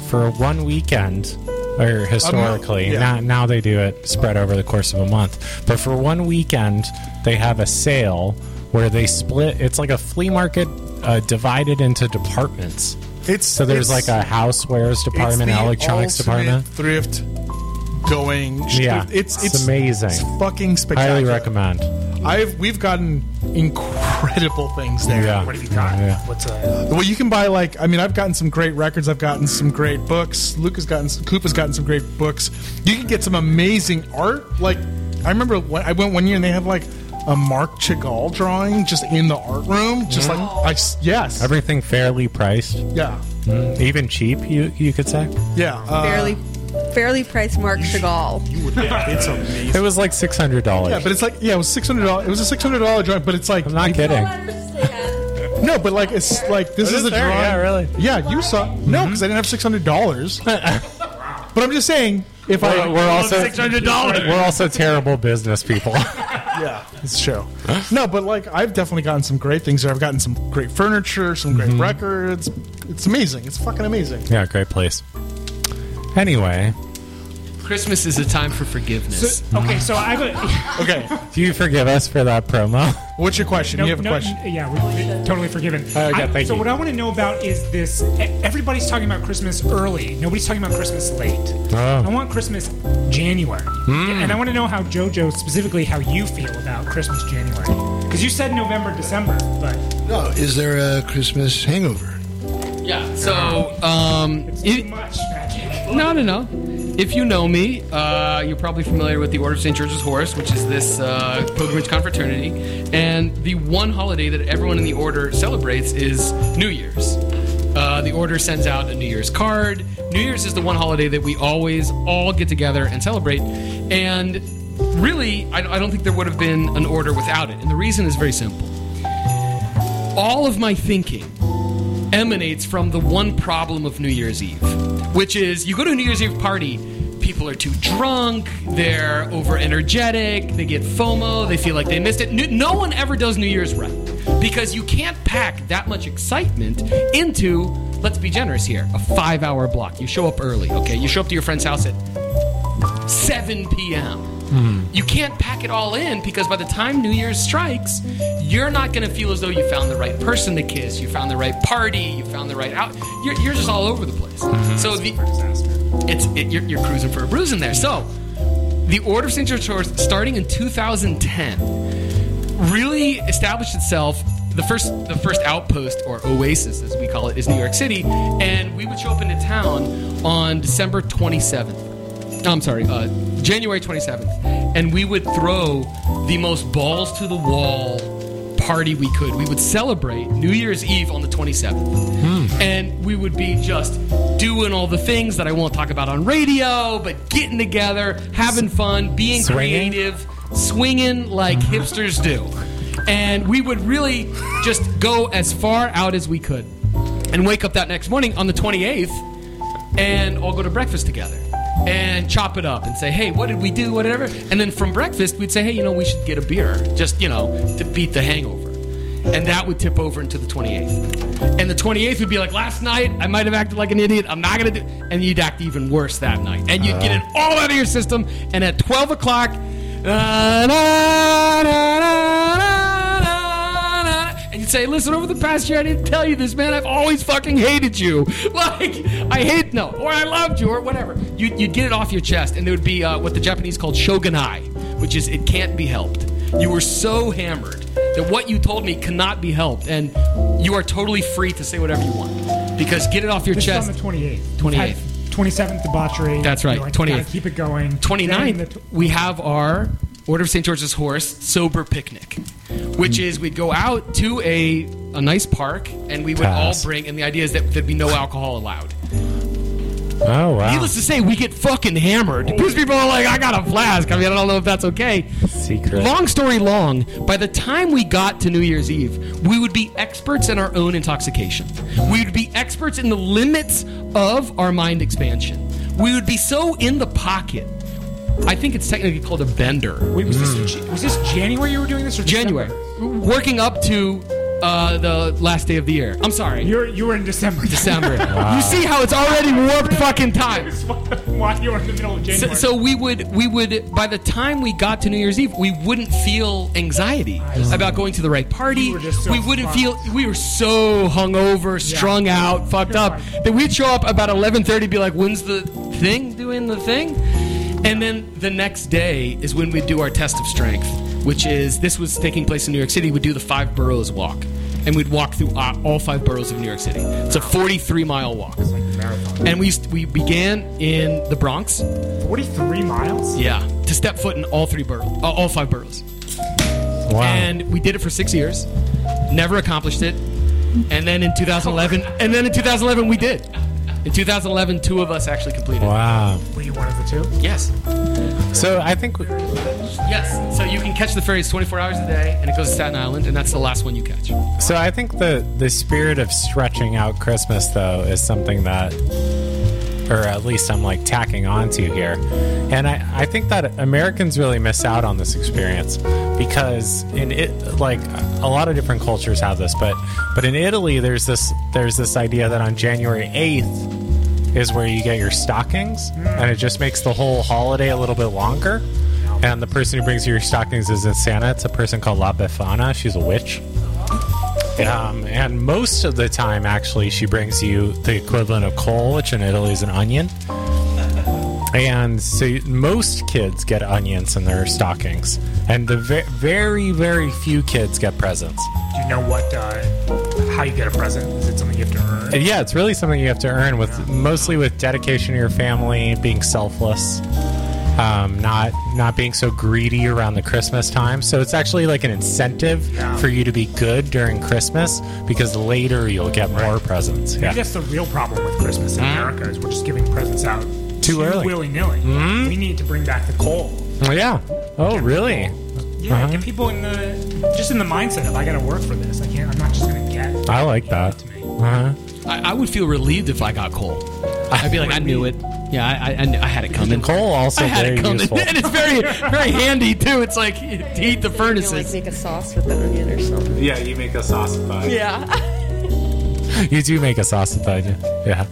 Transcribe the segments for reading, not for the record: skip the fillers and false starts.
for one weekend, or historically, now they do it spread over the course of a month. But for one weekend, they have a sale where they split. It's like a flea market divided into departments. So there's like a housewares department, electronics department, thrift going. Yeah, it's amazing. It's fucking spectacular. Highly recommend. We've gotten incredible things there. Yeah. What have you got? Yeah. What's Well, you can buy I've gotten some great records. I've gotten some great books. Coop has gotten some great books. You can get some amazing art. Like I remember when I went one year and they have like a Mark Chagall drawing just in the art room. Just yes, Everything fairly priced. yeah, Even cheap, you could say. yeah. Fairly priced Mark Chagall. It's amazing. It was like $600. Yeah, but it's like it was $600. It was a $600 drawing, but it's like I'm not kidding. no, but like it's like this is a there? drawing. Yeah, really? Yeah, you saw because I didn't have $600. But I'm just saying if We're also $600. We're also terrible business people. yeah, it's true. No, but like I've definitely gotten some great things there. I've gotten some great furniture, some great records. It's amazing. It's fucking amazing. Yeah, great place. Anyway, Christmas is a time for forgiveness. So I have a... Okay, do you forgive us for that promo? what's your question? You have a question? Yeah, we're totally forgiven. Thank so you. what I want to know about is this. Everybody's talking about Christmas early. Nobody's talking about Christmas late. Oh. I want Christmas January. And I want to know how JoJo, specifically how you feel about Christmas January. Because you said November, December, but... No, is there a Christmas hangover? Yeah, so... It's too much magic. No. If you know me, you're probably familiar with the Order of St. George's Horse, which is this pilgrimage confraternity. And the one holiday that everyone in the Order celebrates is New Year's. The Order sends out a New Year's card. New Year's is the one holiday that we always all get together and celebrate. And really, I don't think there would have been an Order without it. And the reason is very simple. All of my thinking emanates from the one problem of New Year's Eve, which is you go to a New Year's Eve party, people are too drunk, they're over energetic, they get FOMO, they feel like they missed it. No one ever does New Year's right because you can't pack that much excitement into, let's be generous here, a 5-hour block. You show up early, okay? You show up to your friend's house at 7 p.m. You can't pack it all in because by the time New Year's strikes, you're not going to feel as though you found the right person to kiss, you found the right party, you found the right out. You're just all over the place. So you're cruising for a bruise in there. So the Order of St. George's Horse, starting in 2010, really established itself. The first outpost, or oasis as we call it, is New York City, and we would show up into town on December 27th. I'm sorry, January 27th, and we would throw the most balls to the wall party we could. We would celebrate New Year's Eve on the 27th, and we would be just doing all the things that I won't talk about on radio, but getting together, having fun, being creative, swinging like hipsters do. And we would really just go as far out as we could and wake up that next morning on the 28th and all go to breakfast together and chop it up and say, hey, what did we do, whatever. And then from breakfast, we'd say, hey, we should get a beer just, to beat the hangover. And that would tip over into the 28th. And the 28th would be like, last night, I might have acted like an idiot. I'm not going to do... And you'd act even worse that night. And you'd get it all out of your system. And at 12 o'clock... And you'd say, listen, over the past year, I didn't tell you this, man. I've always fucking hated you. Or I loved you, or whatever. You'd get it off your chest, and there would be what the Japanese called shogunai, which is it can't be helped. You were so hammered that what you told me cannot be helped, and you are totally free to say whatever you want. Because get it off your chest. This is on the 28th. 28th. 27th, debauchery. That's right, 28th. Gotta keep it going. 29th, we have our Order of St. George's Horse sober picnic, which is we'd go out to a nice park, and we would all bring, and the idea is that there'd be no alcohol allowed. Oh, wow. Needless to say, we get fucking hammered because people are like, I got a flask. I mean, I don't know if that's okay. Secret. Long story long, by the time we got to New Year's Eve, we would be experts in our own intoxication. We would be experts in the limits of our mind expansion. We would be so in the pocket. I think it's technically called a bender. Wait, was this January you were doing this, or January. December? Working up to The last day of the year. I'm sorry. You were in December. December. You see how it's already warped fucking time. Why you were in the middle of January? So we would by the time we got to New Year's Eve, we wouldn't feel anxiety about going to the right party. We were just so we wouldn't fun. feel we were so hungover, strung out, fucked up that we'd show up about 11:30, be like, "When's the thing? Doing the thing?" And then the next day is when we'd do our test of strength, which is this was taking place in New York City. We'd do the 5 boroughs walk. And we'd walk through all 5 boroughs of New York City. It's a 43-mile walk. It's like a marathon. And we began in the Bronx. 43 miles? Yeah, to step foot in all 5 boroughs. Wow. And we did it for 6 years. Never accomplished it. And then in 2011, we did. In 2011, 2 of us actually completed. Wow. Were you one of the 2? Yes. So I think Yes. So you can catch the ferries 24 hours a day, and it goes to Staten Island, and that's the last one you catch. the spirit of stretching out Christmas though is something that, or at least I'm like tacking onto here, and I think that Americans really miss out on this experience because in it, like a lot of different cultures have this, but in Italy there's this idea that on January 8th is where you get your stockings, and it just makes the whole holiday a little bit longer. And the person who brings you your stockings isn't Santa. It's a person called La Befana. She's a witch. And most of the time, actually, she brings you the equivalent of coal, which in Italy is an onion. And so most kids get onions in their stockings. And the very, very few kids get presents. Do you know how you get a present? Is it something you have to earn? Yeah, it's really something you have to earn, mostly with dedication to your family, being selfless. Not being so greedy around the Christmas time. So it's actually like an incentive for you to be good during Christmas because later you'll get more presents. Maybe that's the real problem with Christmas in America is we're just giving presents out Too early. willy-nilly. We need to bring back the coal. Yeah. Oh, really? Yeah, get people in the mindset of I got to work for this. I'm not just going to get. I like that. To me. I would feel relieved if I got coal. I'd be like, I knew it. Yeah, I had it coming. Coal also I had very it coming. useful. And it's very, very handy, too. It's like to heat the You know, furnaces. like make a sauce with the onion or something. Yeah, you make a sausify. Yeah. You do make a sausify. Yeah.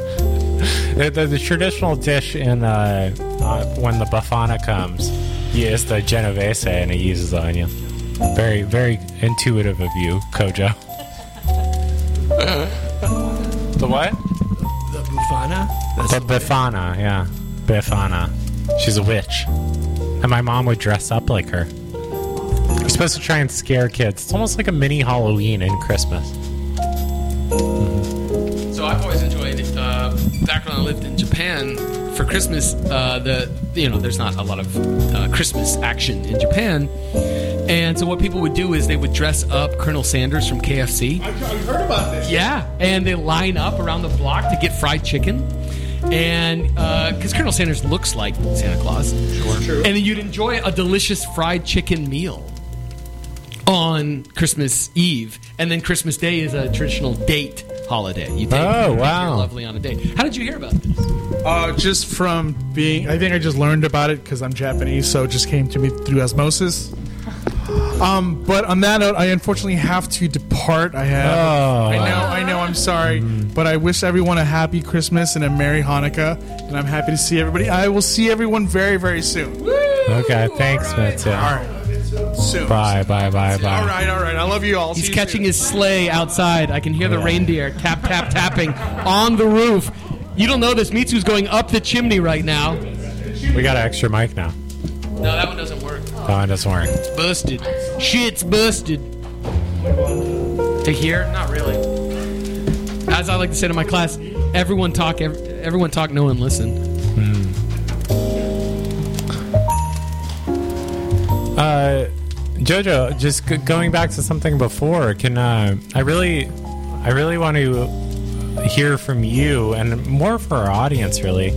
The traditional dish in when the Befana comes is the Genovese, and it uses the onion. Very, very intuitive of you, Kojo. The what? The Bufana? The Befana, yeah. Befana. She's a witch. And my mom would dress up like her. You're supposed to try and scare kids. It's almost like a mini Halloween in Christmas. So I've always enjoyed, back when I lived in Japan, for Christmas, there's not a lot of Christmas action in Japan. And so what people would do is they would dress up Colonel Sanders from KFC. I've heard about this. Yeah, and they line up around the block to get fried chicken. And because Colonel Sanders looks like Santa Claus. Sure. And you'd enjoy a delicious fried chicken meal on Christmas Eve. And then Christmas Day is a traditional date holiday. You take your lovely on a date. How did you hear about this? Just from being, I think I just learned about it because I'm Japanese, so it just came to me through osmosis. But on that note, I unfortunately have to depart. I know, I'm sorry. But I wish everyone a happy Christmas and a Merry Hanukkah. And I'm happy to see everybody. I will see everyone very, very soon. Okay, thanks, Mitsu. All right. Soon. Bye. All right. I love you all. He's catching his sleigh outside. I can hear the reindeer tap, tap, tapping on the roof. You don't know this. Mitsu's going up the chimney right now. We got an extra mic now. No, that one doesn't work. Oh, it doesn't work. Busted. Shit's busted. To hear? Not really. As I like to say to my class, everyone talk, no one listen. Jojo, just going back to something before, can I really want to hear from you and more for our audience, really.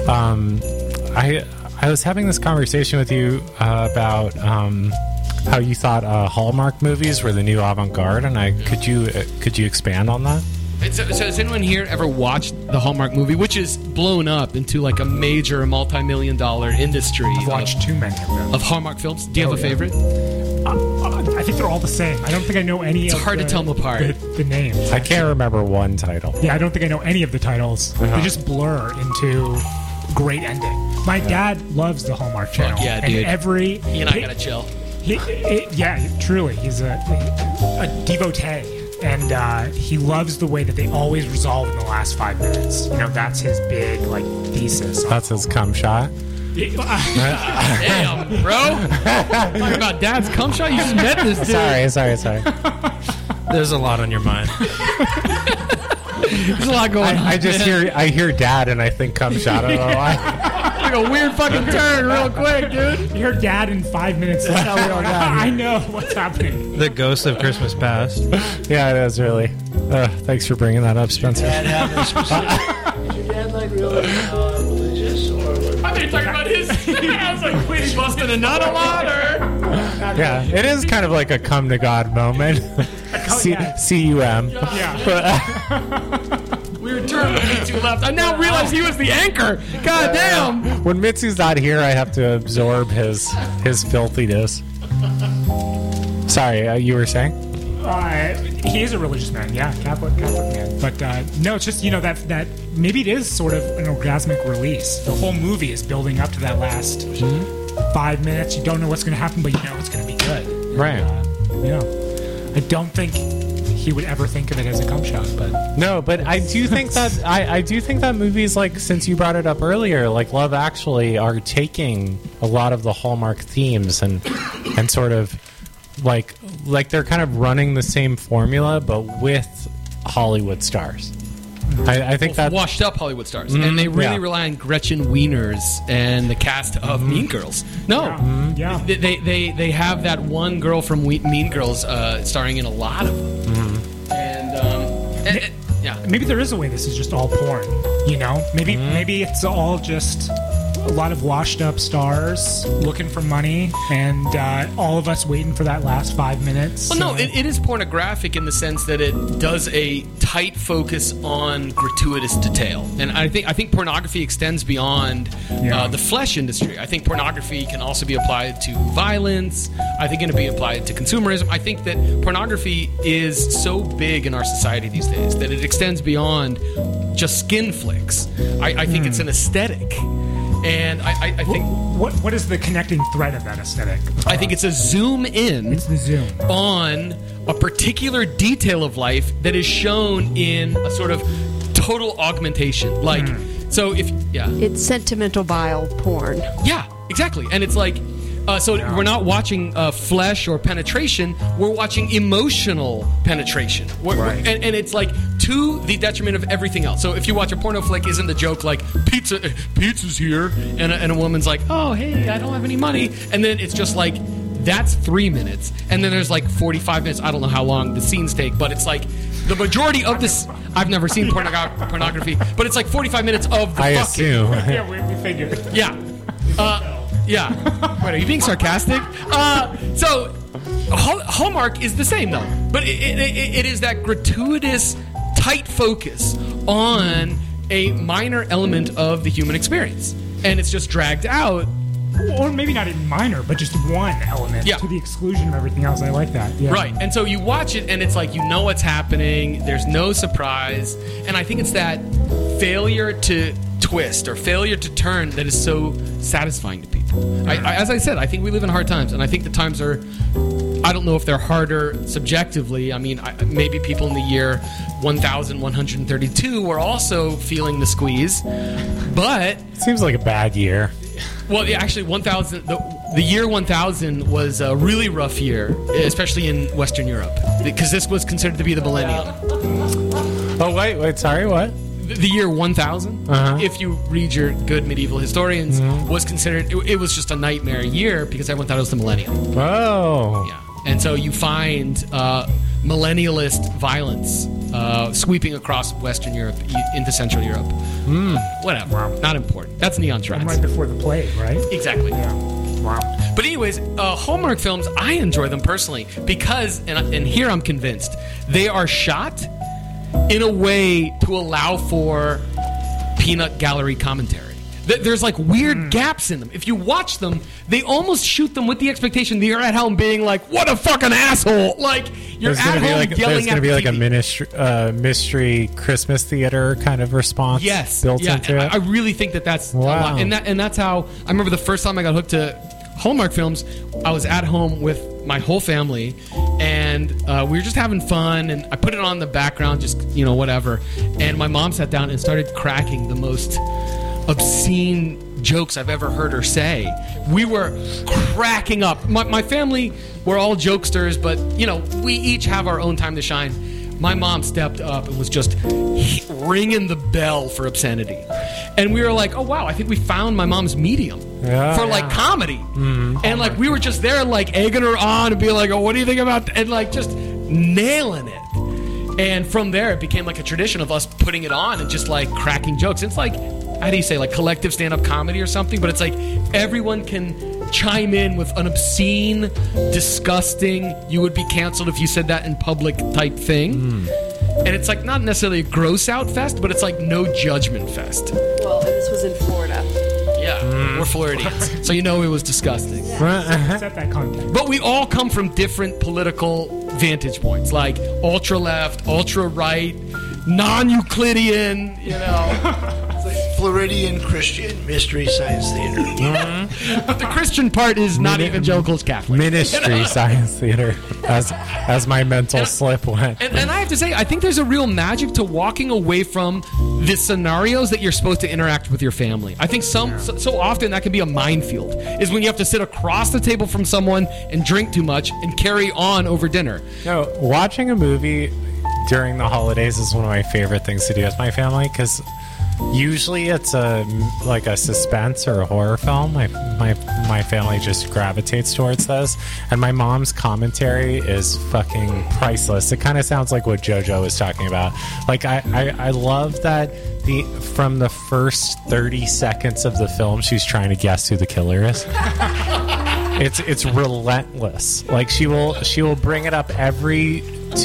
I was having this conversation with you about how you thought Hallmark movies were the new avant-garde, and could you expand on that? So has anyone here ever watched the Hallmark movie, which is blown up into like a major multi-million-dollar industry? I've watched too many of them. Of Hallmark films. Do you have a favorite? I think they're all the same. I don't think I know any. It's hard to tell them apart. The names. I can't remember one title. Yeah, I don't think I know any of the titles. They just blur into great ending. My dad loves the Hallmark Channel. yeah, and dude. He and I gotta chill. Truly, he's a devotee. And he loves the way that they always resolve in the last 5 minutes. You know, that's his big, like, thesis. That's his cum shot. Damn, bro. Talking about dad's cum shot? You just met this dude. Sorry. There's a lot on your mind. There's a lot going on. I hear dad and I think cum shot. I don't know why. Like a weird fucking turn real quick, dude. Your dad in 5 minutes. That's how we all got here. I know what's happening. The ghost of Christmas past. Yeah, it is really. Thanks for bringing that up, Spencer. Did your dad like really religious or? I mean, talking about his. I was like, wait, he's busting a nut a lot, or? Yeah, it is kind of like a come to God moment. C-U-M. Yeah. Weird turn when Mitzi left. I now realize he was the anchor. God damn. When Mitzi's not here, I have to absorb his filthiness. Sorry, you were saying? He is a religious man, yeah, Catholic man. But no, it's just, you know, that maybe it is sort of an orgasmic release. The whole movie is building up to that last 5 minutes. You don't know what's going to happen, but you know it's going to be good. Right. Yeah. I don't think he would ever think of it as a cum shot, but no, but I do think that I do think that movies, like, since you brought it up earlier, like Love Actually, are taking a lot of the Hallmark themes and sort of like they're kind of running the same formula but with Hollywood stars. I think that washed up Hollywood stars, and they really rely on Gretchen Wieners and the cast of Mean Girls. No, they have that one girl from Mean Girls starring in a lot of them. And maybe there is a way this is just all porn. You know, maybe it's all just a lot of washed up stars looking for money, and all of us waiting for that last 5 minutes. Well, no, it is pornographic in the sense that it does a tight focus on gratuitous detail, and I think pornography extends beyond the flesh industry. I think pornography can also be applied to violence. I think it can be applied to consumerism. I think that pornography is so big in our society these days that it extends beyond just skin flicks. I think it's an aesthetic. And I think... What is the connecting thread of that aesthetic? I think it's a zoom in It's the zoom. on a particular detail of life that is shown in a sort of total augmentation. Like, so if... Yeah. It's sentimental bile porn. Yeah, exactly. And it's like... we're not watching flesh or penetration. We're watching emotional penetration. And it's like to the detriment of everything else. So if you watch a porno flick, isn't the joke like pizza's here, and a woman's like, oh hey, I don't have any money, and then it's just like that's 3 minutes, and then there's like 45 minutes. I don't know how long the scenes take, but it's like the majority of this. I've never seen pornography, but it's like 45 minutes of the I fucking. assume. Yeah, we figured. Yeah. Yeah. Wait, are you being sarcastic? So, Hallmark is the same, though. But it is that gratuitous, tight focus on a minor element of the human experience. And it's just dragged out. Or maybe not even minor, but just one element to the exclusion of everything else. I like that. Yeah. Right. And so you watch it, and it's like you know what's happening. There's no surprise. And I think it's that failure to twist or failure to turn that is so satisfying to people. As I said, I think we live in hard times, and I think the times are, I don't know if they're harder subjectively. I mean, maybe people in the year 1132 were also feeling the squeeze, but... It seems like a bad year. Well, actually, the year 1000 was a really rough year, especially in Western Europe, because this was considered to be the millennium. Oh, wait, sorry, what? The year 1000, if you read your good medieval historians, was considered, it was just a nightmare year because everyone thought it was the millennium. Oh. Yeah. And so you find millennialist violence sweeping across Western Europe into Central Europe. Whatever. Not important. That's Neon Shrines. And right before the plague, right? Exactly. Yeah. Wow. But anyways, Hallmark films, I enjoy them personally because, and here I'm convinced, they are shot in a way to allow for peanut gallery commentary. There's like weird gaps in them. If you watch them, they almost shoot them with the expectation that you're at home being like, "What a fucking asshole!" Like you're There's at gonna be home like yelling there's gonna at be the like TV. a mystery Christmas theater kind of response. Yes, built yeah. into it. I really think that's a Wow. lot. And that's how I remember the first time I got hooked to Hallmark films. I was at home with my whole family, and we were just having fun. And I put it on in the background, just whatever. And my mom sat down and started cracking the most obscene jokes I've ever heard her say. We were cracking up. My family, we're all jokesters, but we each have our own time to shine. My mom stepped up and was just ringing the bell for obscenity. And we were like, oh, wow, I think we found my mom's medium for like comedy. And like we were just there like egging her on and being like, oh, what do you think about that? And like just nailing it. And from there, it became like a tradition of us putting it on and just like cracking jokes. It's like, how do you say, like collective stand-up comedy or something? But it's like everyone can chime in with an obscene, disgusting, you would be canceled if you said that in public type thing. And it's like not necessarily a gross out fest, but it's like no judgment fest. Well, and this was in Florida. Yeah, we're Floridians, so it was disgusting. Set that context. But we all come from different political vantage points, like ultra left, ultra right, non-Euclidean, Floridian Christian Mystery Science Theater. But the Christian part is not evangelicals Catholic. Ministry Science Theater, as my mental slip went. And I have to say, I think there's a real magic to walking away from the scenarios that you're supposed to interact with your family. I think so often that can be a minefield, is when you have to sit across the table from someone and drink too much and carry on over dinner. Watching a movie during the holidays is one of my favorite things to do with my family, because usually it's a suspense or a horror film. My family just gravitates towards those, and my mom's commentary is fucking priceless. It kind of sounds like what JoJo was talking about. Like I love that from the first 30 seconds of the film, she's trying to guess who the killer is. It's relentless. Like she will bring it up every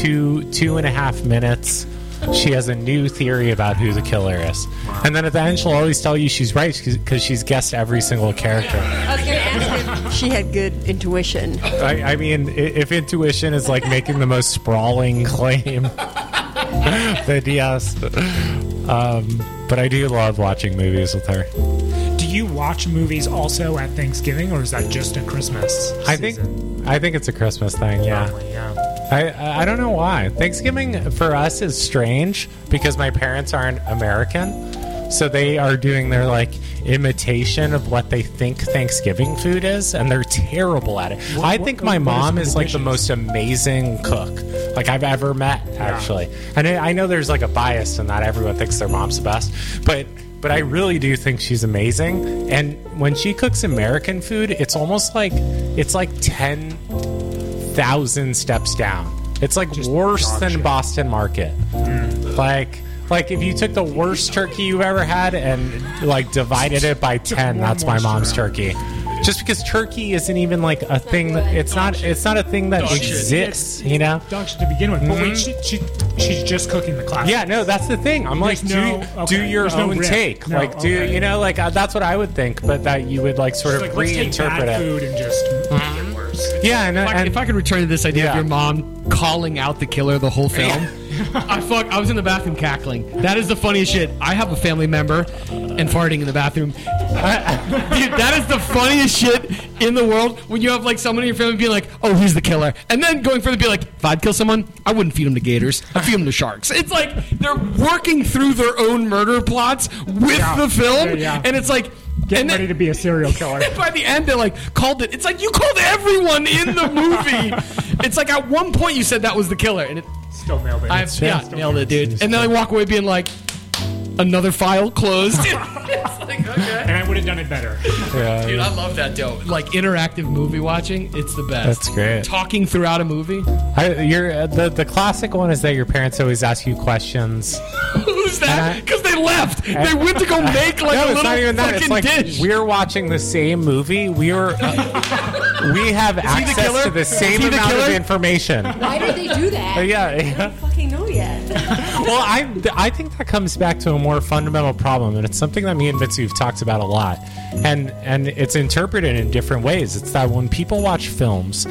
2.5 minutes. She has a new theory about who the killer is. And then at the end, she'll always tell you she's right because she's guessed every single character. I was going to ask if she had good intuition. I mean, if intuition is like making the most sprawling claim, then yes. But I do love watching movies with her. Do you watch movies also at Thanksgiving, or is that just a Christmas season? I think it's a Christmas thing, yeah. Probably, yeah. I don't know why. Thanksgiving for us is strange because my parents aren't American, so they are doing their like imitation of what they think Thanksgiving food is, and they're terrible at it. I think my mom is like the most amazing cook like I've ever met, actually. And I know there's like a bias in that everyone thinks their mom's the best, but I really do think she's amazing. And when she cooks American food, it's almost like 10,000 steps down. It's like just worse than Boston Market. Like if you took the worst turkey you've ever had and like divided it by 10, that's my mom's turkey. Just because turkey isn't even like a thing that it's not a thing that exists, you know. Dog shit to begin with. But wait, she's just cooking the classics. Yeah, no, that's the thing. I'm like, do your own take. No, like, you know, like that's what I would think, but that you would like sort of like, reinterpret let's take bad it. food and just make it worse. Yeah, and if I could return to this idea of your mom calling out the killer the whole film, I was in the bathroom cackling. That is the funniest shit. I have a family member and farting in the bathroom. Dude, that is the funniest shit in the world when you have like someone in your family being like, oh, he's the killer. And then going further be like, if I'd kill someone, I wouldn't feed them to gators. I'd feed them to sharks. It's like they're working through their own murder plots with the film. Yeah. And it's like, Getting ready to be a serial killer. By the end, they're like, called it. It's like, you called everyone in the movie. It's like, at one point you said that was the killer. And it still nailed it. Nailed it, dude. And then I walk away being like, another file closed. It's like, okay. And I would have done it better. Yeah, dude, I love that, though. Like, interactive movie watching, it's the best. That's great. Talking throughout a movie. The classic one is that your parents always ask you questions. Who's that? Because they left. They went to go make like a little fucking dish. We're watching the same movie. We have access to the same amount of information. Why did they do that? Yeah. I don't fucking know yet. Well, I think that comes back to a more fundamental problem, and it's something that me and Mitsu have talked about a lot, and it's interpreted in different ways. It's that when people watch films,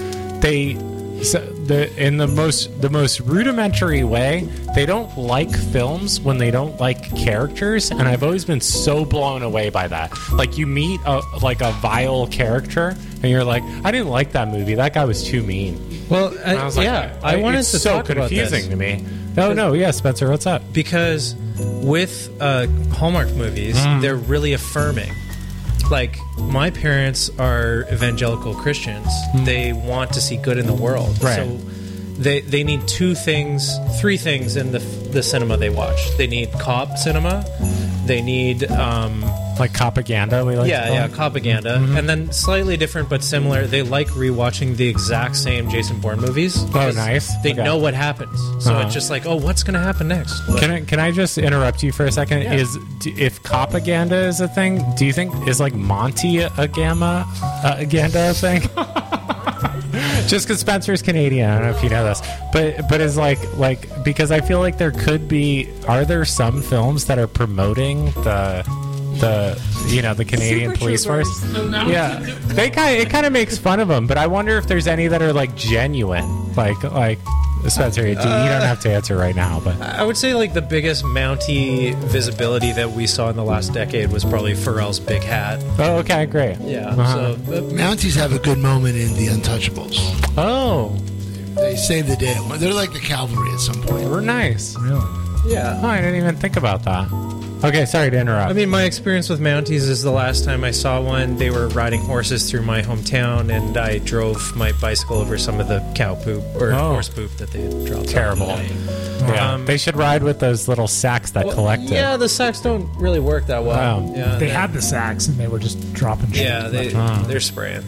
in the most rudimentary way, they don't like films when they don't like characters, and I've always been so blown away by that. Like, you meet a vile character, and you're like, I didn't like that movie. That guy was too mean. Well, And I was like, I wanted it's to so talk about confusing this. to me. No, yeah, Spencer, what's up? Because with Hallmark movies, they're really affirming. Like, my parents are evangelical Christians. They want to see good in the world. Right. So they need three things in the cinema they watch. They need cop cinema. They need Like propaganda, we like to call it? propaganda. And then slightly different but similar, they like rewatching the exact same Jason Bourne movies. because nice. They Okay. know what happens. So it's just like, oh, what's going to happen next? Can I just interrupt you for a second? Yeah. If propaganda is a thing, do you think is like Monty aganda a thing? Just because Spencer's Canadian, I don't know if you know this, but is like because I feel like there could be. Are there some films that are promoting the Canadian Super police Troopers. force? Yeah, it kind of makes fun of them, but I wonder if there's any that are like genuine, like Spencer. You don't have to answer right now, but I would say like the biggest Mountie visibility that we saw in the last decade was probably Pharrell's Big Hat. oh, okay, great. Yeah. Uh-huh. So Mounties have a good moment in The Untouchables. Oh, They save the day. They're like the cavalry at some point. we're nice. yeah. Oh, I didn't even think about that. Okay, sorry to interrupt. I mean, my experience with Mounties is the last time I saw one, they were riding horses through my hometown, and I drove my bicycle over some of the cow poop or horse poop that they had dropped. Terrible. Yeah, they should ride with those little sacks that collect it. Yeah, the sacks don't really work that well. Wow. Yeah, They had the sacks and they were just dropping shit. Yeah, they're spraying.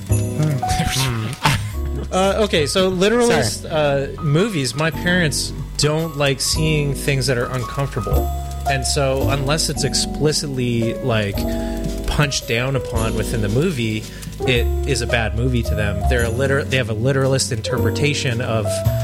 Okay, so literalist movies, my parents don't like seeing things that are uncomfortable. And so unless it's explicitly like punched down upon within the movie, it is a bad movie to them. They have a literalist interpretation of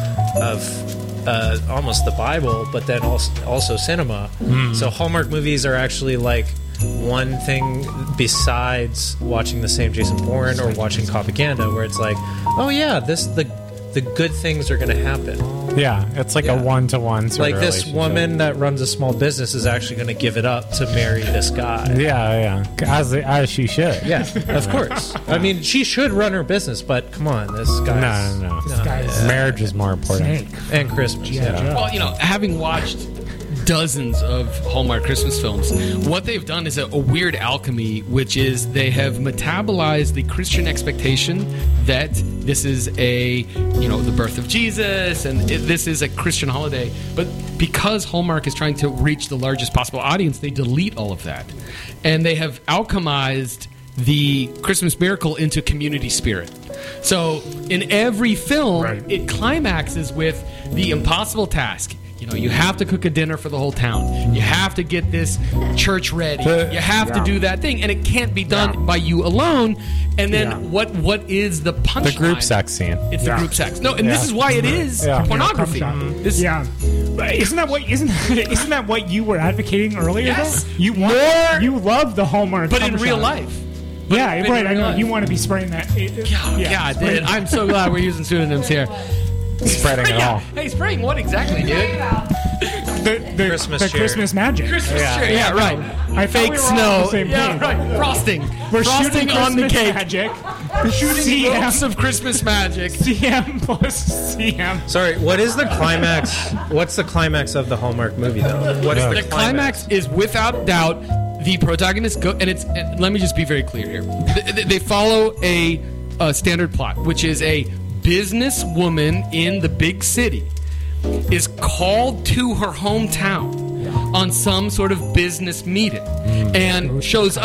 almost the Bible, but then also cinema. So Hallmark movies are actually like one thing besides watching the same Jason Bourne or watching propaganda, where it's like, oh yeah, the good things are going to happen. Yeah, it's like a one-to-one sort Like of this relationship. woman that runs a small business is actually going to give it up to marry this guy. Yeah, as she should. Yeah, of course. I mean, she should run her business, but come on, this guy's... No. Guy's Marriage is more important. snake. And Christmas, yeah. Well, having watched dozens of Hallmark Christmas films, what they've done is a weird alchemy, which is they have metabolized the Christian expectation that this is the birth of Jesus and this is a Christian holiday. But because Hallmark is trying to reach the largest possible audience, they delete all of that. And they have alchemized the Christmas miracle into community spirit. So in every film, it climaxes with the impossible task. You have to cook a dinner for the whole town. You have to get this church ready. You have to do that thing, and it can't be done by you alone. And then what is the punchline? The group sex scene. It's the group sex. No, and this is why it is pornography. This, But isn't that what you were advocating earlier? Yes. Though? You love the Hallmark, but in cum real shot. life. Yeah, in right. I real know life. you want to be spraying that. God, dude, I'm so glad we're using pseudonyms here. Spreading it all. Hey, spraying what exactly, dude? The Christmas the cheer. Christmas magic. Christmas tree. Yeah, right. I thought Fake we were all on the snow. same Yeah, page. right. Frosting. We're Frosting shooting on the Christmas cake. magic. Shooting ropes of Christmas magic. CM plus CM. Sorry, what is the climax? What's the climax of the Hallmark movie, though? What is The climax is without doubt the protagonist and let me just be very clear here. They follow a standard plot, which is a businesswoman in the big city is called to her hometown on some sort of business meeting and shows up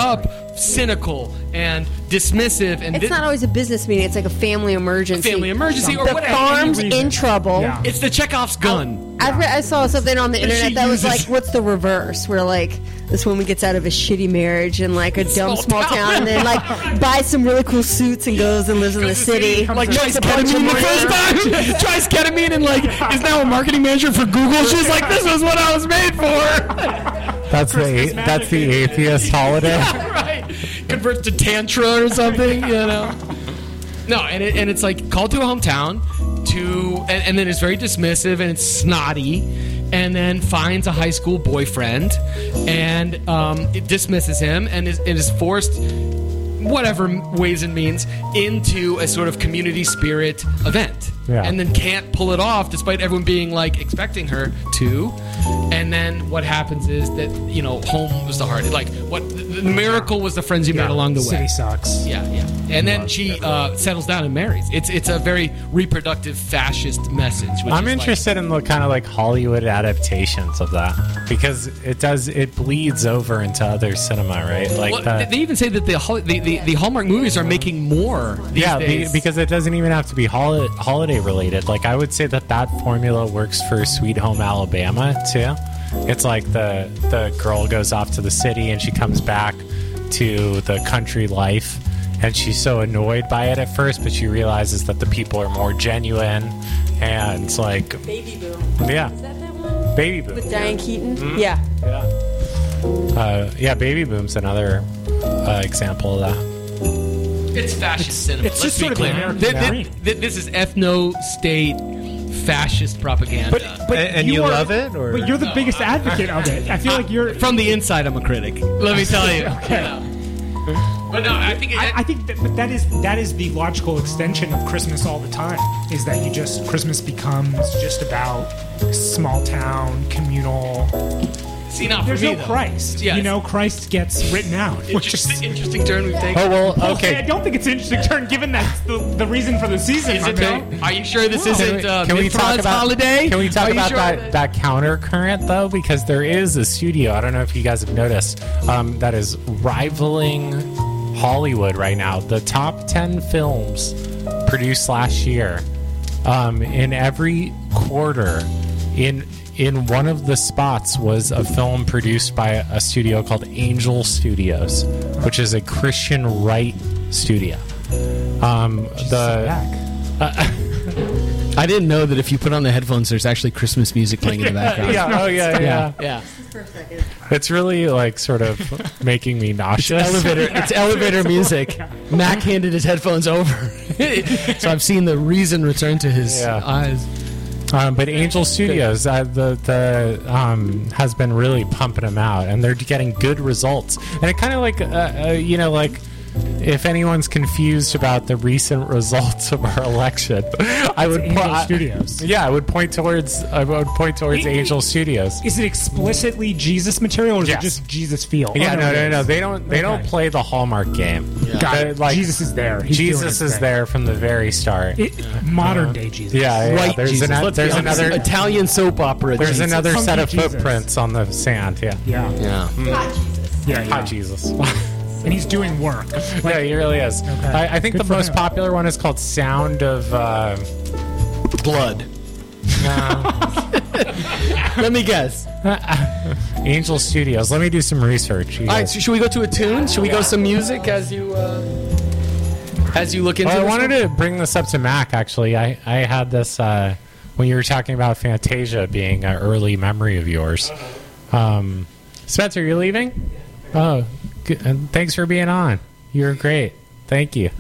cynical and dismissive, and It's not always a business meeting. It's like a family emergency. family emergency or The whatever. farm's Any reason. in trouble. Yeah. It's the Chekhov's gun. I saw something on the internet that was uses- like, what's the reverse? Where like this woman gets out of a shitty marriage in like a dumb small town, and then like buys some really cool suits and goes and lives in the city. Like Makes tries a bunch of ketamine the money. first time. Tries ketamine and like is now a marketing manager for Google. She's like, this is what I was made for. That's the atheist holiday. Right. Converts to Tantra or something, you know. No, and it's like called to a hometown and then it's very dismissive and it's snotty, and then finds a high school boyfriend and it dismisses him and is forced, whatever ways and means, into a sort of community spirit event. Yeah. And then can't pull it off despite everyone being like expecting her to. And then what happens is that, you know, home was the heart. Like, what the miracle was the friends you made along the way. City sucks. Yeah. And then she settles down and marries. It's a very reproductive fascist message. Which I'm is interested in the kind of like Hollywood adaptations of that, because it bleeds over into other cinema, right? Like Like, well, they even say that the Hallmark movies are making more these days. because it doesn't even have to be holiday related. Like, I would say that formula works for Sweet Home Alabama too. It's like the girl goes off to the city and she comes back to the country life, and she's so annoyed by it at first, but she realizes that the people are more genuine, and it's like Baby Boom. Yeah. Is that one? Baby Boom. With Diane Keaton? Mm-hmm. Yeah. Baby Boom's another example of that. It's fascist cinema. it's Let's just be sort of clear. American dream. This is ethno-state fascist propaganda. But And you love it, or But you're the biggest advocate of it. I feel like you're. From the inside, I'm a critic. Let me tell you. But no, I think I think that is the logical extension of Christmas all the time. Is that Christmas becomes just about small town, communal. see, not for There's me, no though. Christ. Yes. You know, Christ gets written out. Which is, Interesting turn we've taken. Oh well, I okay. don't think it's an interesting turn, given that's the reason for the season. Is my it man. though? Are you sure this isn't Can we talk Mithra's about holiday? Can we talk Are you about sure that counter current though? Because there is a studio. I don't know if you guys have noticed that is rivaling Hollywood right now. The top 10 films produced last year, in every quarter, in one of the spots was a film produced by a studio called Angel Studios, which is a Christian right studio. I didn't know that if you put on the headphones, there's actually Christmas music playing in the background. Yeah. It's really like sort of making me nauseous. It's elevator music. Mac handed his headphones over, so I've seen the reason return to his eyes. But Angel Studios, has been really pumping them out, and they're getting good results. And it kind of like, if anyone's confused about the recent results of our election, I would Angel Studios. Yeah, I would point towards Angel Studios. Is it explicitly Jesus material, or is Yes. it just Jesus feel? Yeah, Oh, no. They don't play the Hallmark game. Got They're it. like- Jesus is there. He's doing Jesus his is thing. there from the very start. Modern day Jesus. Yeah. Right, There's Jesus. an- Let's there's be honest. another Italian soap opera. there's Jesus. another set Funky of Jesus. footprints on the sand. Yeah. Yeah. Yeah. Yeah. Hot Jesus. And he's doing work. Yeah, he really is. I think Good the for most him. popular one is called Sound of Blood. Let me guess. Angel Studios. Let me do some research. You All right, guys. so should we go to a tune? Should we go some music as you look into Well, I this wanted one? to bring this up to Mac, actually. I had this when you were talking about Fantasia being an early memory of yours. Spencer, you're leaving? Oh, good. And thanks for being on. You're great. Thank you.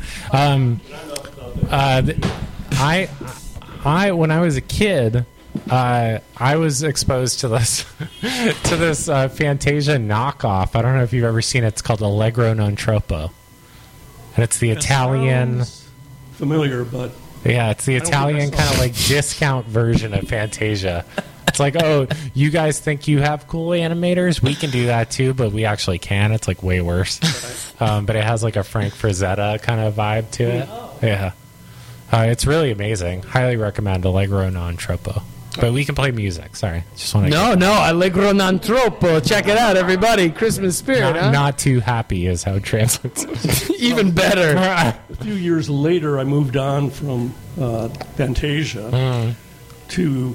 I when I was a kid, I was exposed to this Fantasia knockoff. I don't know if you've ever seen it. It's called Allegro Non Troppo, and it's the Italian. Familiar, but Yeah, it's the don't think I Italian saw kind of it. like discount version of Fantasia. It's like, oh, you guys think you have cool animators? We can do that too, but we actually can. It's like way worse. But it has like a Frank Frazetta kind of vibe to it. Yeah. It's really amazing. Highly recommend Allegro Non Troppo. But we can play music. Sorry, just want to. No, Allegro non troppo. Check it out, everybody. Christmas spirit, huh? Not too happy is how it translates. Even better. A few years later, I moved on from Fantasia to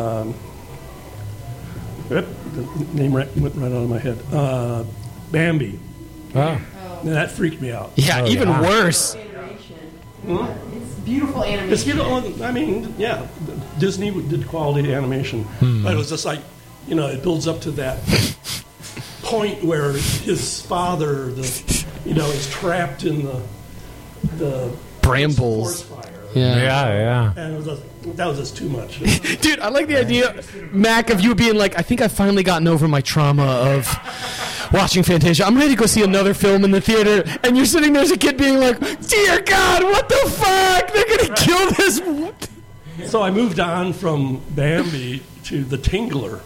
the name went right out of my head. Bambi. Oh. And that freaked me out. Yeah, even worse. It's beautiful animation. I mean, yeah, Disney did quality animation, but it was just like, it builds up to that point where his father, is trapped in the Brambles. forest fire. Yeah. And that was just too much. Dude, I like the idea, Mac, of you being like, I think I've finally gotten over my trauma of watching Fantasia. I'm ready to go see another film in the theater. And you're sitting there as a kid being like, dear God, what the fuck? They're going to kill this. So I moved on from Bambi to The Tingler.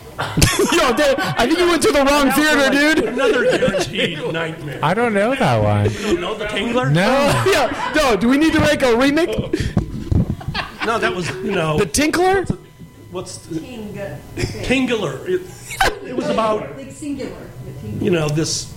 I think you went to the wrong theater, dude. Another guaranteed nightmare. I don't know that one. You don't know The Tingler? No. Do we need to make a remake? No, that was, The Tinkler? What's the... Tingler. It was about... Like singular. This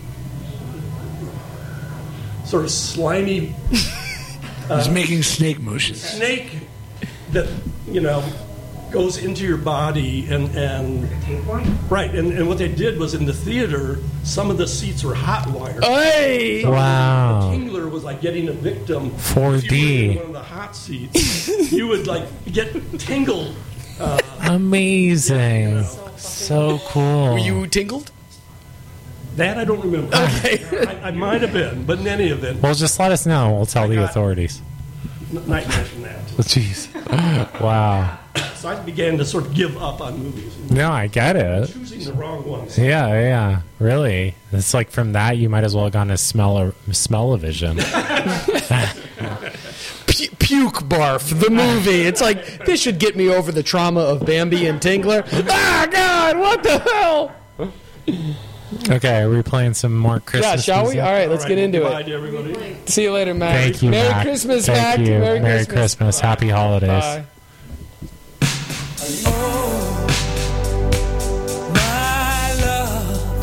sort of slimy He's making snake motions. snake that, goes into your body and right. And what they did was in the theater, some of the seats were hot wired. Hey! Wow. The Tingler was like getting a victim. 4D. If you were in one of the hot seats, you would like get tingled. Amazing. So cool. Were you tingled? That I don't remember. Okay. I might have been, but in any event, Well, just let us know. We'll tell the authorities. nightmares from that. Jeez. Wow. So I began to sort of give up on movies. No, I get it. Choosing the wrong ones. Yeah. Really. It's like from that, you might as well have gone to smell-o-vision. Puke Barf, the movie. It's like, this should get me over the trauma of Bambi and Tingler. Ah, God, what the hell? Okay, are we playing some more Christmas Yeah, shall we? music? All right, let's get into Goodbye it. to everybody. See you later, Mac. Thank you, Merry Mac. Christmas, Thank Mac. you. Merry Christmas. Happy holidays. Bye. My love,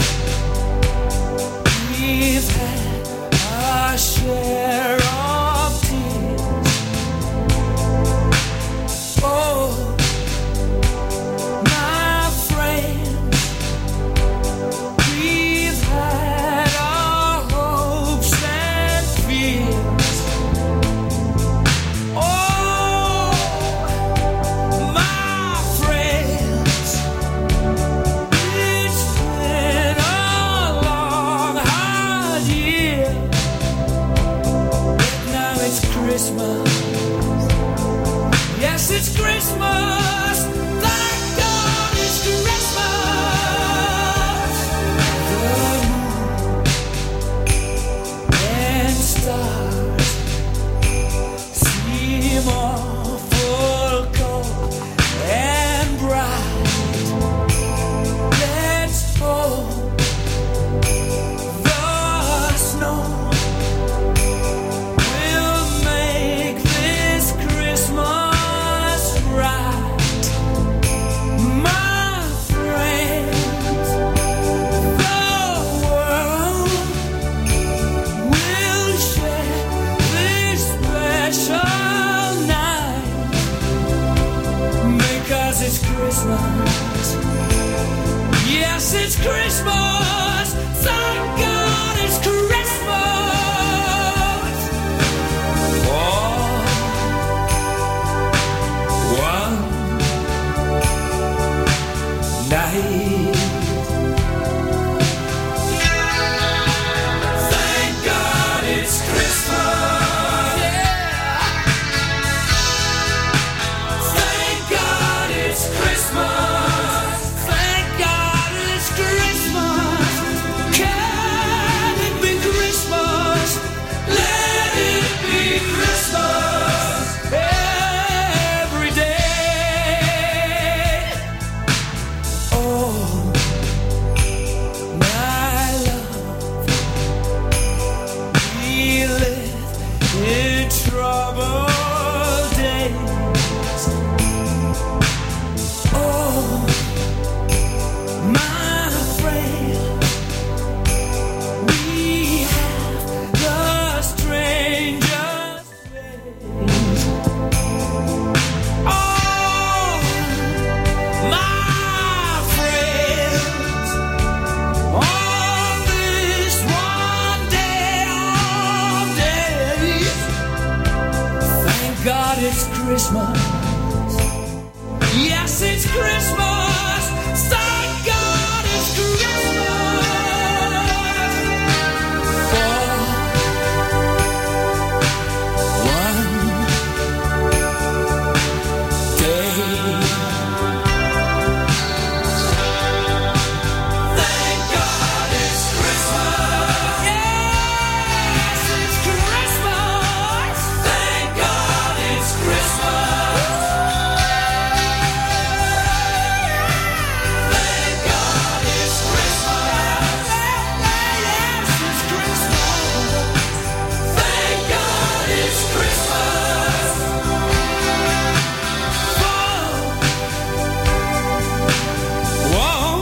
we've had our share of tears. Oh, my friend, we've had our hopes and fears. Oh, it's Christmas. Yes, it's Christmas. Thank God it's Christmas. For one day. Thank God it's Christmas. Yes, it's Christmas. Thank God it's Christmas. Thank God it's Christmas. Yes, it's Christmas. Thank God it's Christmas. Whoa.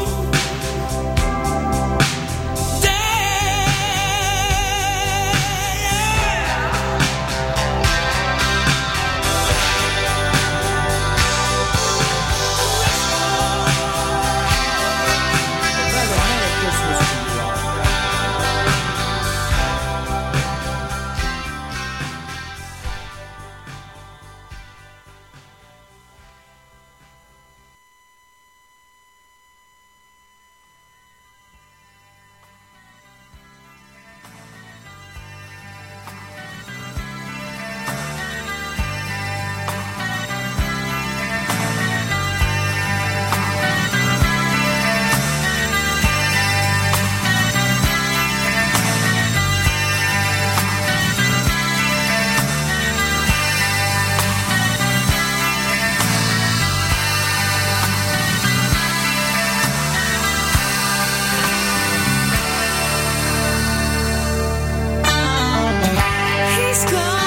He's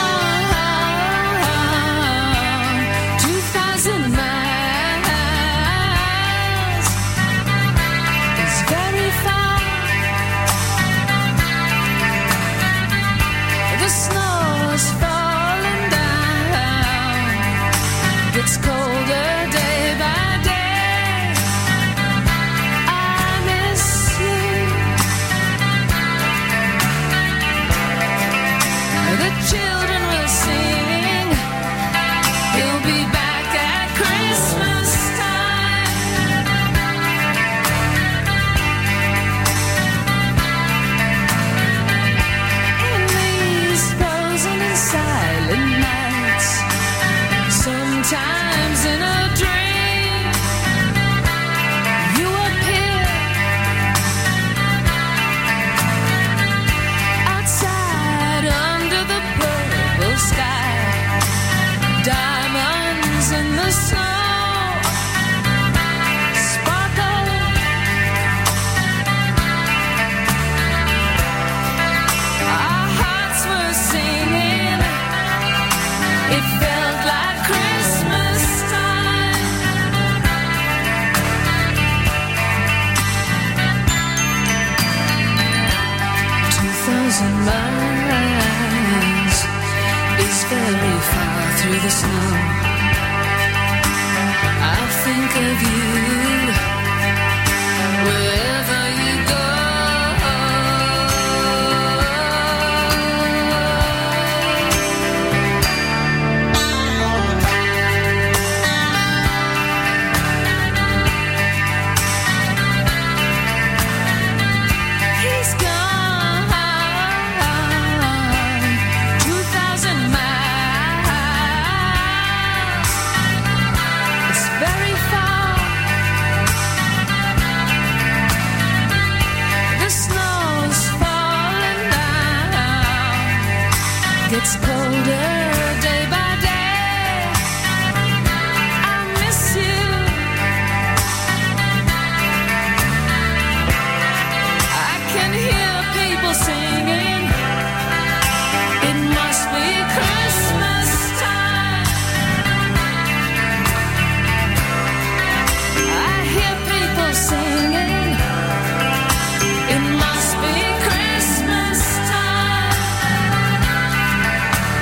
gone 2,000 miles. It's very far. The snow is falling down. Gets colder day by day. I miss you. The children will sing. He'll be back at Christmas time. In these frozen and silent nights, sometimes in a dream, you appear outside under the purple sky, diamonds in the snow sparkle. Our hearts were singing. It felt like Christmas time. 2,000 miles is very far through the snow. I think of you wherever you go. He's gone 2,000 miles. It's very far. The snow's falling down. Gets colder day by day. I miss you. I can hear people singing. It must be Christmas time. I hear people singing. It must be Christmas time.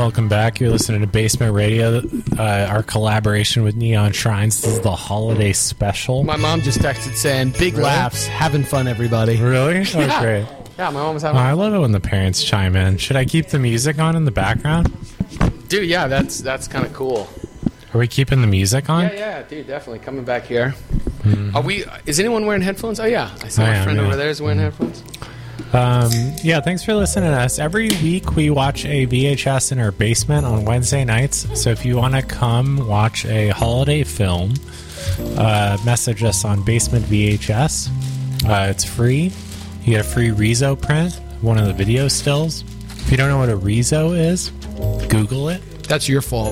Welcome back. You're listening to Basement Radio, our collaboration with Neon Shrines. This is the holiday special. My mom just texted saying, "Big laughs, having fun, everybody." Really? Oh, Yeah. great. Yeah, my mom was having. I love it when the parents chime in. Should I keep the music on in the background? Dude, yeah, that's kind of cool. Are we keeping the music on? Yeah, dude, definitely coming back here. Are we? Is anyone wearing headphones? Oh yeah, I saw I my am, friend yeah. over there is wearing headphones. Yeah, thanks for listening to us. Every week we watch a VHS in our basement on Wednesday nights. So if you want to come watch a holiday film, message us on Basement VHS. It's free. You get a free Rezo print, one of the video stills. If you don't know what a Rezo is, Google it. That's your fault.